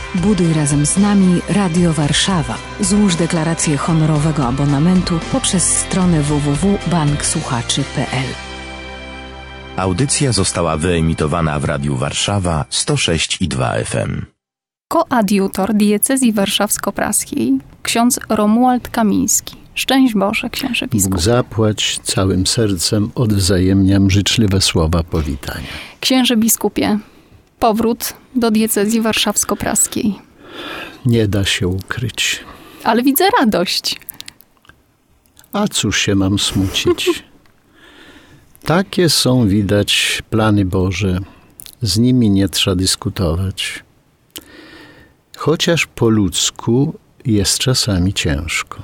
Buduj razem z nami Radio Warszawa. Złóż deklarację honorowego abonamentu poprzez stronę www.banksłuchaczy.pl. Audycja została wyemitowana w Radiu Warszawa 106,2 FM. Koadiutor diecezji warszawsko-praskiej, ksiądz Romuald Kamiński. Szczęść Boże, księże biskup. Bóg zapłać, całym sercem odwzajemniam życzliwe słowa powitania. Księże biskupie, powrót do diecezji warszawsko-praskiej. Nie da się ukryć. Ale widzę radość. A cóż się mam smucić? Takie są, widać, plany Boże. Z nimi nie trzeba dyskutować. Chociaż po ludzku jest czasami ciężko.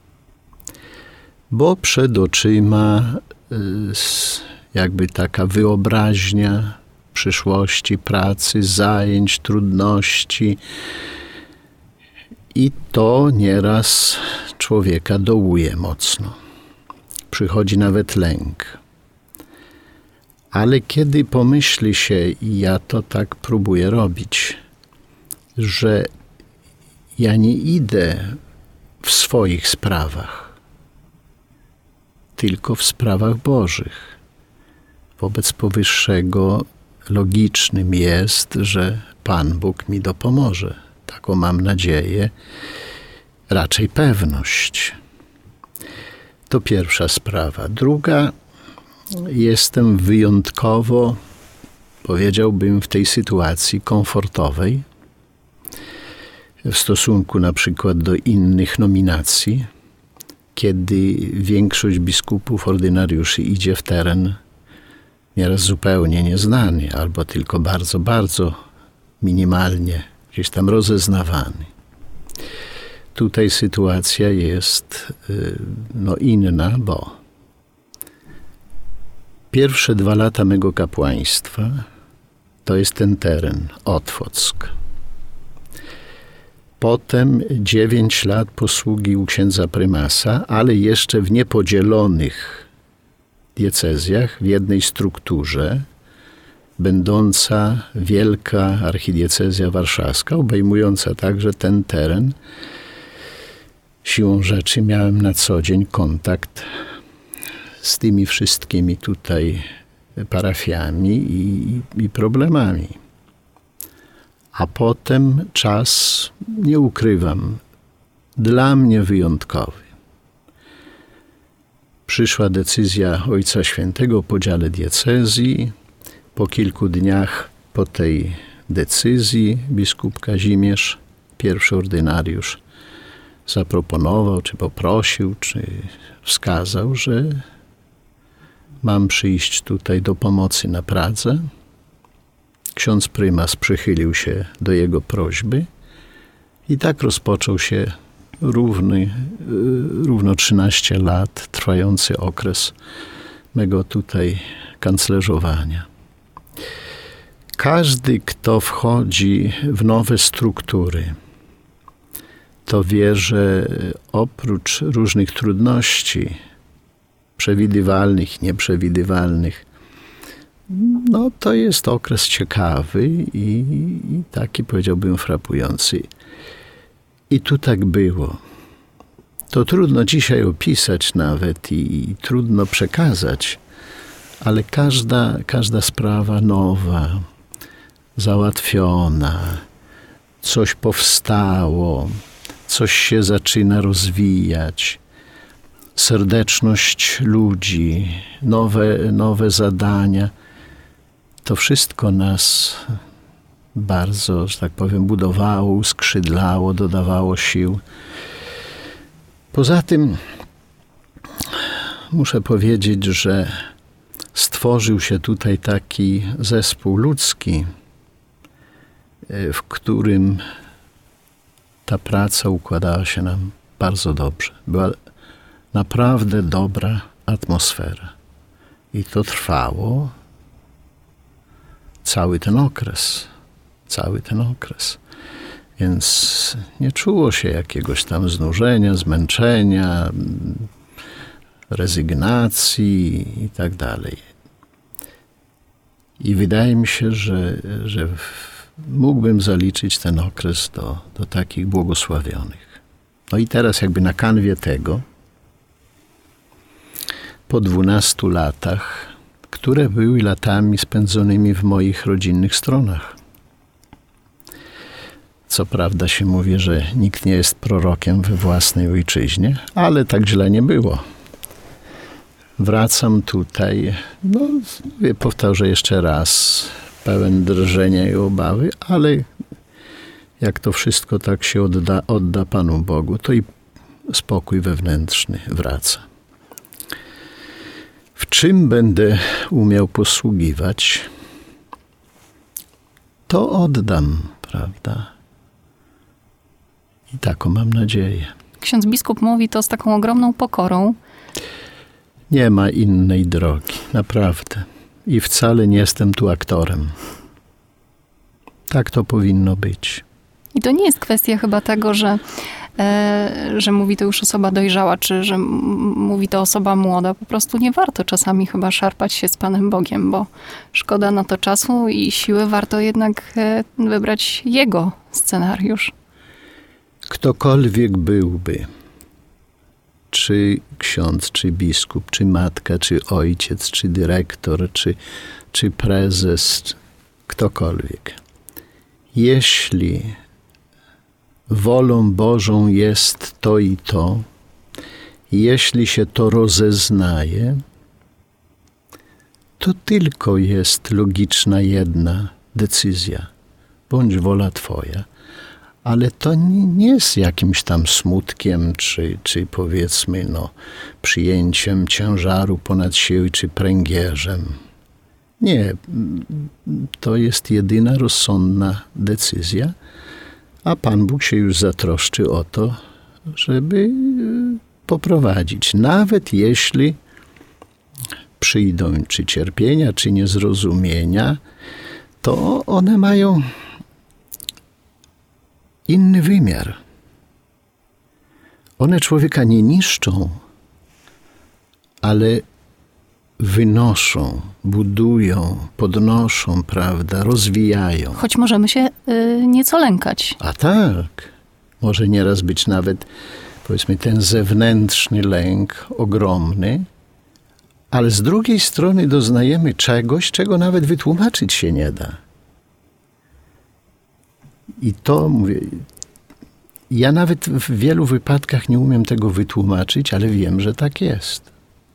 Bo przed oczyma jakby taka wyobraźnia przyszłości, pracy, zajęć, trudności. I to nieraz człowieka dołuje mocno. Przychodzi nawet lęk. Ale kiedy pomyśli się, i ja to tak próbuję robić, że ja nie idę w swoich sprawach, tylko w sprawach Bożych. Wobec powyższego logicznym jest, że Pan Bóg mi dopomoże. Taką mam nadzieję, raczej pewność. To pierwsza sprawa. Druga, jestem wyjątkowo, powiedziałbym, w tej sytuacji komfortowej w stosunku na przykład do innych nominacji, kiedy większość biskupów, ordynariuszy idzie w teren nieraz zupełnie nieznany, albo tylko bardzo, bardzo minimalnie gdzieś tam rozeznawany. Tutaj sytuacja jest inna, bo pierwsze 2 lata mego kapłaństwa to jest ten teren, Otwock. Potem 9 lat posługi u księdza prymasa, ale jeszcze w niepodzielonych diecezjach, w jednej strukturze, będąca wielka archidiecezja warszawska, obejmująca także ten teren. Siłą rzeczy miałem na co dzień kontakt z tymi wszystkimi tutaj parafiami i problemami. A potem czas, nie ukrywam, dla mnie wyjątkowy. Przyszła decyzja Ojca Świętego o podziale diecezji. Po kilku dniach po tej decyzji biskup Kazimierz, pierwszy ordynariusz, zaproponował, czy poprosił, czy wskazał, że mam przyjść tutaj do pomocy na Pradze. Ksiądz prymas przychylił się do jego prośby i tak rozpoczął się równo 13 lat trwający okres mego tutaj kanclerzowania. Każdy, kto wchodzi w nowe struktury, to wie, że oprócz różnych trudności przewidywalnych, nieprzewidywalnych, to jest okres ciekawy i taki, powiedziałbym, frapujący. I tu tak było. To trudno dzisiaj opisać nawet i trudno przekazać, ale każda sprawa nowa, załatwiona, coś powstało, coś się zaczyna rozwijać, serdeczność ludzi, nowe zadania, to wszystko nas bardzo, że tak powiem, budowało, skrzydlało, dodawało sił. Poza tym muszę powiedzieć, że stworzył się tutaj taki zespół ludzki, w którym ta praca układała się nam bardzo dobrze. Była naprawdę dobra atmosfera. I to trwało cały ten okres. Więc nie czuło się jakiegoś tam znużenia, zmęczenia, rezygnacji i tak dalej. I wydaje mi się, że mógłbym zaliczyć ten okres do takich błogosławionych. No i teraz jakby na kanwie tego, po 12 latach, które były latami spędzonymi w moich rodzinnych stronach. Co prawda się mówi, że nikt nie jest prorokiem we własnej ojczyźnie, ale tak źle nie było. Wracam tutaj, powtarzę jeszcze raz, pełen drżenia i obawy, ale jak to wszystko tak się odda Panu Bogu, to i spokój wewnętrzny wraca. W czym będę umiał posługiwać, to oddam, prawda? I taką mam nadzieję. Ksiądz biskup mówi to z taką ogromną pokorą. Nie ma innej drogi, naprawdę. I wcale nie jestem tu aktorem. Tak to powinno być. I to nie jest kwestia chyba tego, że mówi to już osoba dojrzała, czy że mówi to osoba młoda. Po prostu nie warto czasami chyba szarpać się z Panem Bogiem, bo szkoda na to czasu i siły. Warto jednak wybrać Jego scenariusz. Ktokolwiek byłby, czy ksiądz, czy biskup, czy matka, czy ojciec, czy dyrektor, czy prezes, ktokolwiek. Jeśli wolą Bożą jest to i to, jeśli się to rozeznaje, to tylko jest logiczna jedna decyzja. Bądź wola Twoja. Ale to nie jest jakimś tam smutkiem, czy powiedzmy przyjęciem ciężaru ponad siebie, czy pręgierzem. Nie, to jest jedyna rozsądna decyzja, a Pan Bóg się już zatroszczy o to, żeby poprowadzić. Nawet jeśli przyjdą czy cierpienia, czy niezrozumienia, to one mają inny wymiar. One człowieka nie niszczą, ale wynoszą, budują, podnoszą, prawda, rozwijają. Choć możemy się nieco lękać. A tak, może nieraz być nawet, powiedzmy, ten zewnętrzny lęk ogromny, ale z drugiej strony doznajemy czegoś, czego nawet wytłumaczyć się nie da. I to, mówię, ja nawet w wielu wypadkach nie umiem tego wytłumaczyć, ale wiem, że tak jest.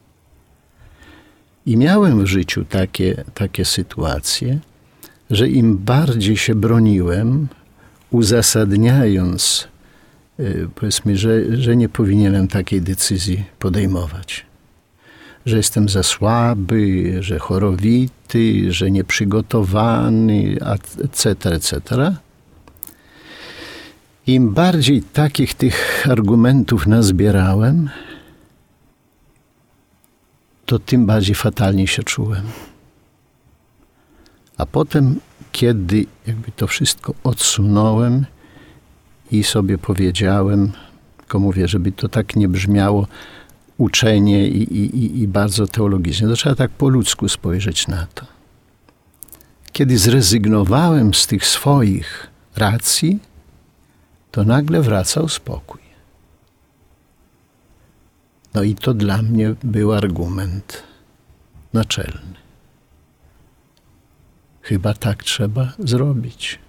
I miałem w życiu takie sytuacje, że im bardziej się broniłem, uzasadniając, powiedzmy, że nie powinienem takiej decyzji podejmować. Że jestem za słaby, że chorowity, że nieprzygotowany, etc. Im bardziej takich tych argumentów nazbierałem, to tym bardziej fatalnie się czułem. A potem, kiedy jakby to wszystko odsunąłem i sobie powiedziałem, tylko mówię, żeby to tak nie brzmiało uczenie i bardzo teologicznie, to trzeba tak po ludzku spojrzeć na to. Kiedy zrezygnowałem z tych swoich racji, to nagle wracał spokój. No i to dla mnie był argument naczelny. Chyba tak trzeba zrobić.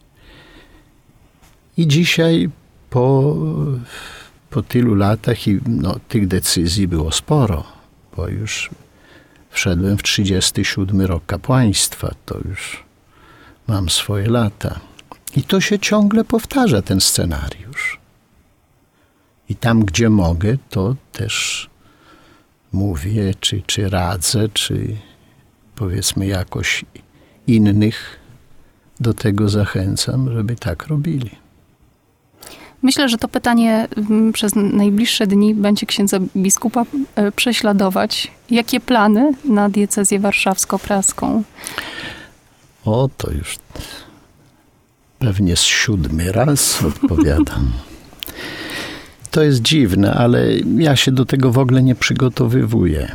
I dzisiaj po tylu latach tych decyzji było sporo, bo już wszedłem w 37 rok kapłaństwa, to już mam swoje lata. I to się ciągle powtarza, ten scenariusz. I tam, gdzie mogę, to też mówię, czy radzę, czy powiedzmy jakoś innych do tego zachęcam, żeby tak robili. Myślę, że to pytanie przez najbliższe dni będzie księdza biskupa prześladować. Jakie plany na diecezję warszawsko-praską? O, to już pewnie z 7 raz odpowiadam. To jest dziwne, ale ja się do tego w ogóle nie przygotowywuję.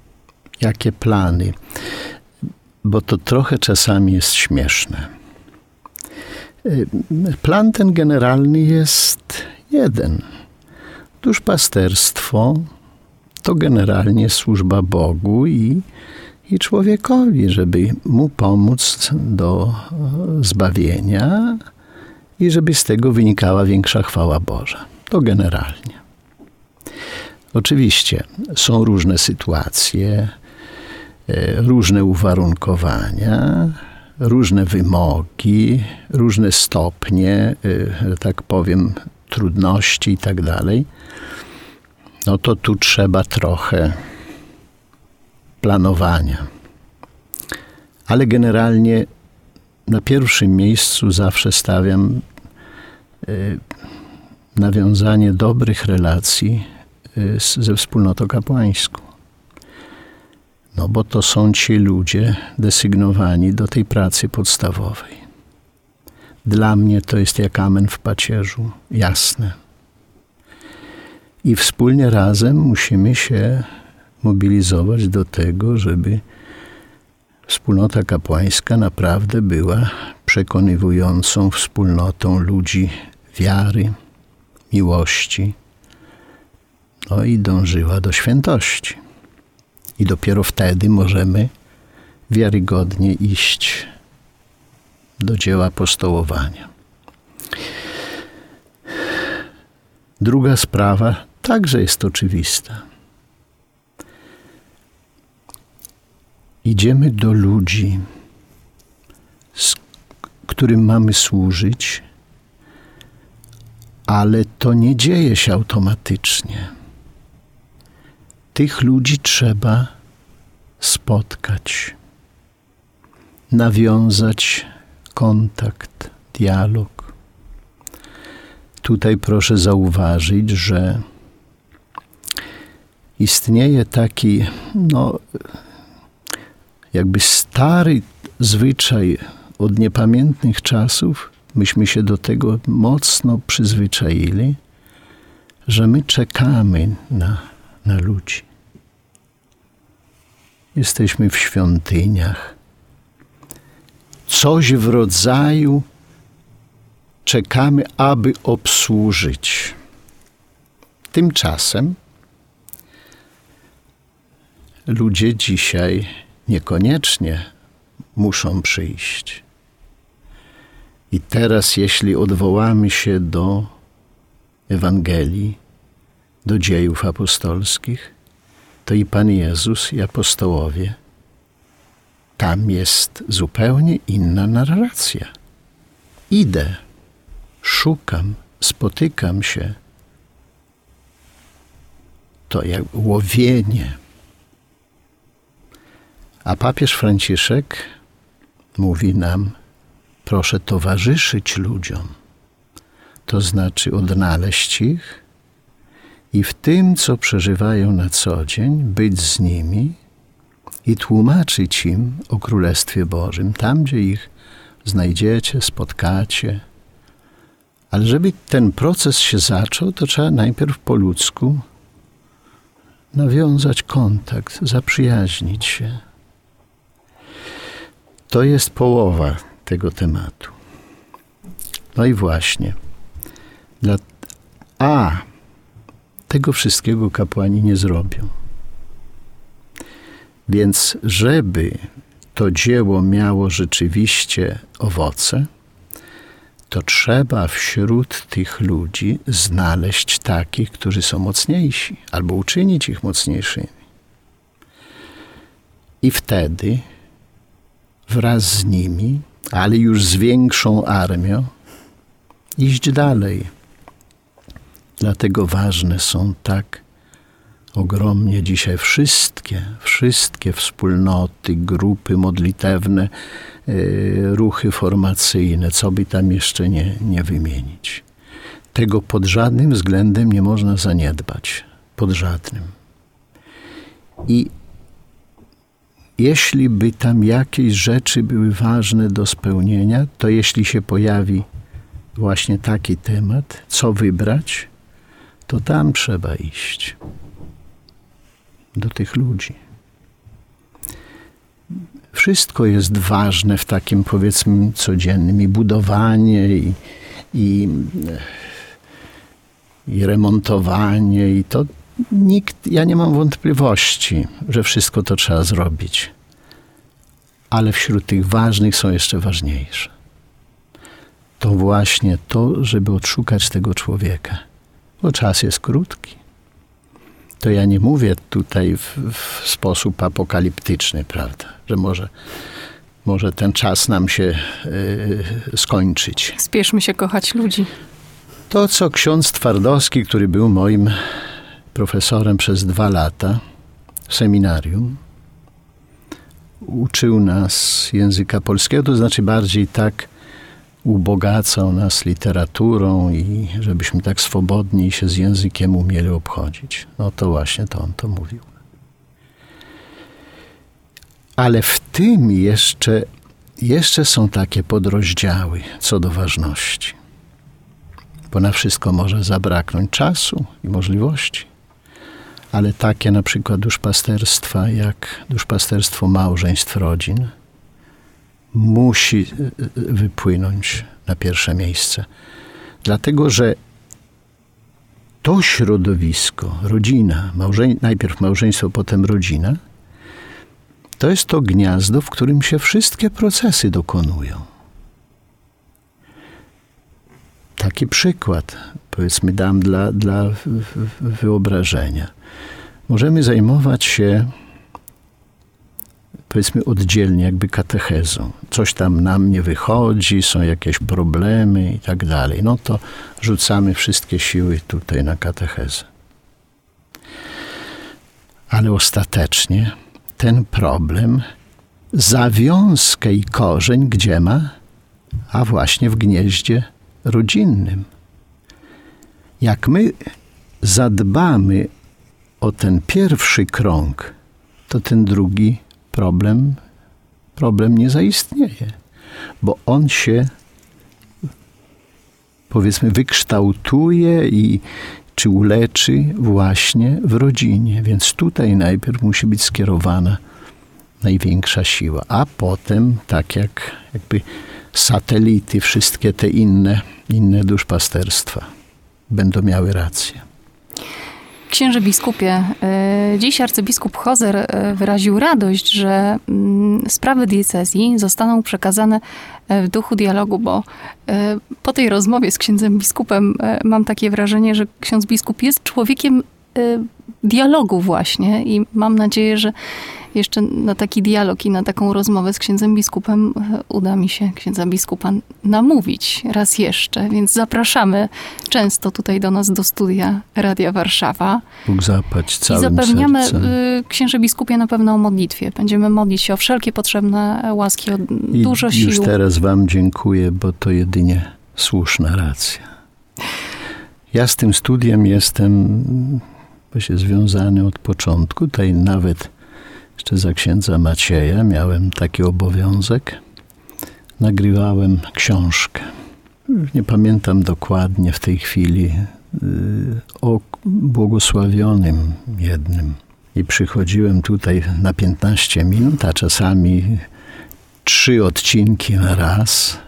Jakie plany? Bo to trochę czasami jest śmieszne. Plan ten generalny jest jeden. Duszpasterstwo to generalnie służba Bogu i człowiekowi, żeby mu pomóc do zbawienia i żeby z tego wynikała większa chwała Boża. To generalnie. Oczywiście są różne sytuacje, różne uwarunkowania, różne wymogi, różne stopnie, że tak powiem, trudności i tak dalej. No to tu trzeba trochę planowania. Ale generalnie na pierwszym miejscu zawsze stawiam nawiązanie dobrych relacji ze wspólnotą kapłańską. No bo to są ci ludzie desygnowani do tej pracy podstawowej. Dla mnie to jest jak amen w pacierzu, jasne. I wspólnie razem musimy się mobilizować do tego, żeby wspólnota kapłańska naprawdę była przekonywującą wspólnotą ludzi wiary, miłości, no i dążyła do świętości. I dopiero wtedy możemy wiarygodnie iść do dzieła apostołowania. Druga sprawa także jest oczywista. Idziemy do ludzi, którym mamy służyć, ale to nie dzieje się automatycznie. Tych ludzi trzeba spotkać, nawiązać kontakt, dialog. Tutaj proszę zauważyć, że istnieje taki, jakby stary zwyczaj od niepamiętnych czasów, myśmy się do tego mocno przyzwyczaili, że my czekamy na ludzi. Jesteśmy w świątyniach. Coś w rodzaju czekamy, aby obsłużyć. Tymczasem ludzie dzisiaj niekoniecznie muszą przyjść. I teraz, jeśli odwołamy się do Ewangelii, do dziejów apostolskich, to i Pan Jezus, i apostołowie, tam jest zupełnie inna narracja. Idę, szukam, spotykam się. To jak łowienie. A papież Franciszek mówi nam, proszę towarzyszyć ludziom. To znaczy odnaleźć ich i w tym, co przeżywają na co dzień, być z nimi i tłumaczyć im o Królestwie Bożym, tam, gdzie ich znajdziecie, spotkacie. Ale żeby ten proces się zaczął, to trzeba najpierw po ludzku nawiązać kontakt, zaprzyjaźnić się. To jest połowa tego tematu. No i właśnie. Tego wszystkiego kapłani nie zrobią. Więc żeby to dzieło miało rzeczywiście owoce, to trzeba wśród tych ludzi znaleźć takich, którzy są mocniejsi, albo uczynić ich mocniejszymi. I wtedy wraz z nimi, ale już z większą armią, iść dalej. Dlatego ważne są tak ogromnie dzisiaj wszystkie wspólnoty, grupy modlitewne, ruchy formacyjne, co by tam jeszcze nie wymienić. Tego pod żadnym względem nie można zaniedbać. Pod żadnym. I jeśli by tam jakieś rzeczy były ważne do spełnienia, to jeśli się pojawi właśnie taki temat, co wybrać, to tam trzeba iść. Do tych ludzi. Wszystko jest ważne w takim, powiedzmy, codziennym i budowanie, i remontowanie, i to ja nie mam wątpliwości, że wszystko to trzeba zrobić. Ale wśród tych ważnych są jeszcze ważniejsze. To właśnie to, żeby odszukać tego człowieka. Bo czas jest krótki. To ja nie mówię tutaj w sposób apokaliptyczny, prawda? Że może ten czas nam się skończyć. Spieszmy się kochać ludzi. To, co ksiądz Twardowski, który był moim profesorem przez 2 lata w seminarium, uczył nas języka polskiego, to znaczy bardziej tak ubogacał nas literaturą i żebyśmy tak swobodniej się z językiem umieli obchodzić. No to właśnie to on to mówił. Ale w tym jeszcze są takie podrozdziały co do ważności. Bo na wszystko może zabraknąć czasu i możliwości. Ale takie na przykład duszpasterstwa, jak duszpasterstwo małżeństw, rodzin, musi wypłynąć na pierwsze miejsce. Dlatego, że to środowisko, rodzina, najpierw małżeństwo, potem rodzina, to jest to gniazdo, w którym się wszystkie procesy dokonują. Taki przykład, powiedzmy, dam dla wyobrażenia. Możemy zajmować się, powiedzmy, oddzielnie, jakby katechezą. Coś tam nam nie wychodzi, są jakieś problemy i tak dalej. No to rzucamy wszystkie siły tutaj na katechezę. Ale ostatecznie ten problem zawiązkę i korzeń gdzie ma? A właśnie w gnieździe rodzinnym. Jak my zadbamy o ten pierwszy krąg, to ten drugi problem nie zaistnieje, bo on się, powiedzmy, wykształtuje czy uleczy właśnie w rodzinie. Więc tutaj najpierw musi być skierowana największa siła, a potem, tak jakby satelity, wszystkie te inne duszpasterstwa będą miały rację. Księże biskupie, dziś arcybiskup Hozer wyraził radość, że sprawy diecezji zostaną przekazane w duchu dialogu, bo po tej rozmowie z księdzem biskupem mam takie wrażenie, że ksiądz biskup jest człowiekiem dialogu właśnie i mam nadzieję, że jeszcze na taki dialog i na taką rozmowę z księdzem biskupem uda mi się księdza biskupa namówić raz jeszcze, więc zapraszamy często tutaj do nas do studia Radia Warszawa. Bóg zapłać całym sercem. I zapewniamy księże biskupie na pewno o modlitwie. Będziemy modlić się o wszelkie potrzebne łaski, o dużo sił. Już teraz wam dziękuję, bo to jedynie słuszna racja. Ja z tym studiem jestem właśnie związany od początku. Tutaj nawet jeszcze za księdza Macieja miałem taki obowiązek. Nagrywałem książkę. Nie pamiętam dokładnie w tej chwili, o błogosławionym jednym. I przychodziłem tutaj na 15 minut, a czasami 3 odcinki na raz.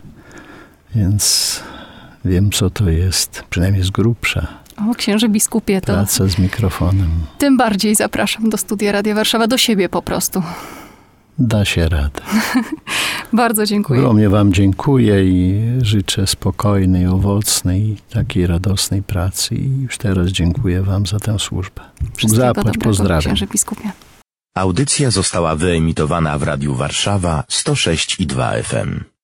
Więc wiem, co to jest, przynajmniej z grubsza. O, księże biskupie, to praca z mikrofonem. Tym bardziej zapraszam do studia Radia Warszawa, do siebie po prostu. Da się radę. Bardzo dziękuję. Ogromnie wam dziękuję i życzę spokojnej, owocnej, takiej radosnej pracy. I już teraz dziękuję wam za tę służbę. Bóg zapłać, pozdrawiam. Księże biskupie. Audycja została wyemitowana w Radiu Warszawa 106,2 FM.